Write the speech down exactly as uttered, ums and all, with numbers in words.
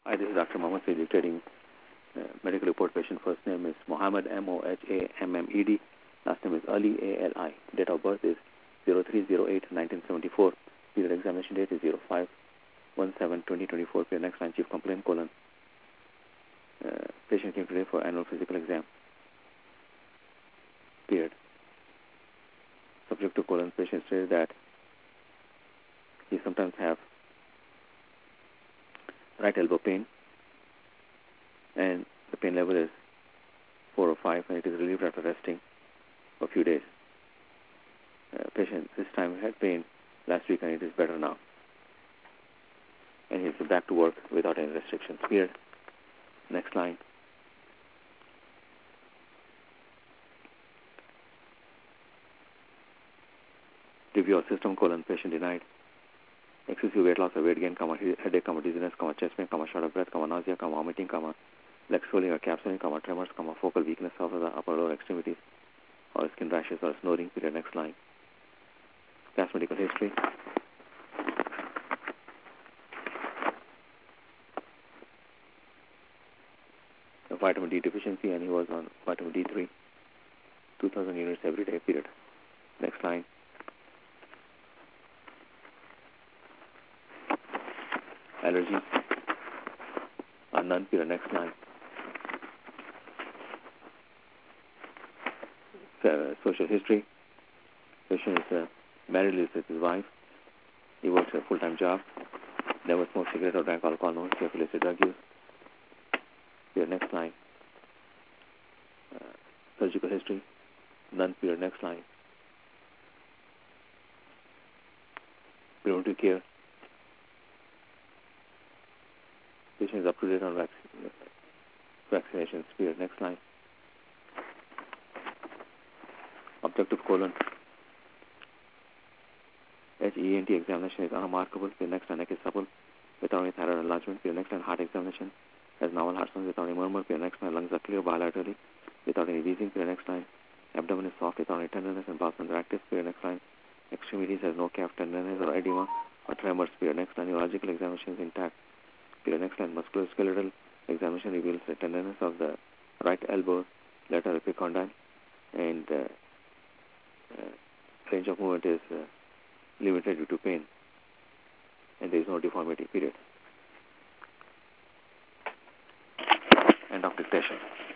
Hi, this is Doctor Mohammed Sayyid dictating uh, medical report. Patient first name is Mohammed, M O H A M M E D. Last name is Ali, A L I. Date of birth is zero three zero eight nineteen seventy-four. Period examination date is zero five one seven twenty twenty-four. Period next line, chief complaint, colon. Uh, patient came today for annual physical exam. Period. Subject to colon, patient says that he sometimes have right elbow pain, and the pain level is four or five, and it is relieved after resting for a few days. Uh, patient this time had pain last week, and it is better now. And he's back to work without any restrictions. Period. Next line. Review of system, colon, patient denied excessive weight loss or weight gain, comma, headache, comma, dizziness, comma, chest pain, comma, short of breath, comma, nausea, comma, vomiting, comma, leg swelling or calf swelling, comma, tremors, comma, focal weakness of the upper lower extremities, or skin rashes or snoring. Period. Next line. Past medical history. A vitamin D deficiency, and he was on vitamin D three, two thousand units every day. Period. Next line. Allergies are none. Period. Next line. Uh, social history. Patient is uh, married, lives with his wife. He works a full-time job. Never smoked cigarette or drank alcohol. No history of illicit drug use. Period. Next line. Uh, surgical history. None. Period. Next line. Preventive care. Patient is up to date on vac- vaccinations. Period. Next line. Objective colon. H E N T examination is unremarkable. The next line, neck is supple without any thyroid enlargement. The next line, heart examination has normal heart sounds without any murmur. The next line, lungs are clear bilaterally without any wheezing. The next line, abdomen is soft without any tenderness and bowels are active. The next line, extremities has no calf tenderness or edema or tremors. The next line, neurological examination is intact. The next line, musculoskeletal examination reveals the tenderness of the right elbow, lateral epicondyle, and uh, uh, range of movement is uh, limited due to pain, and there is no deformity. Period. End of dictation.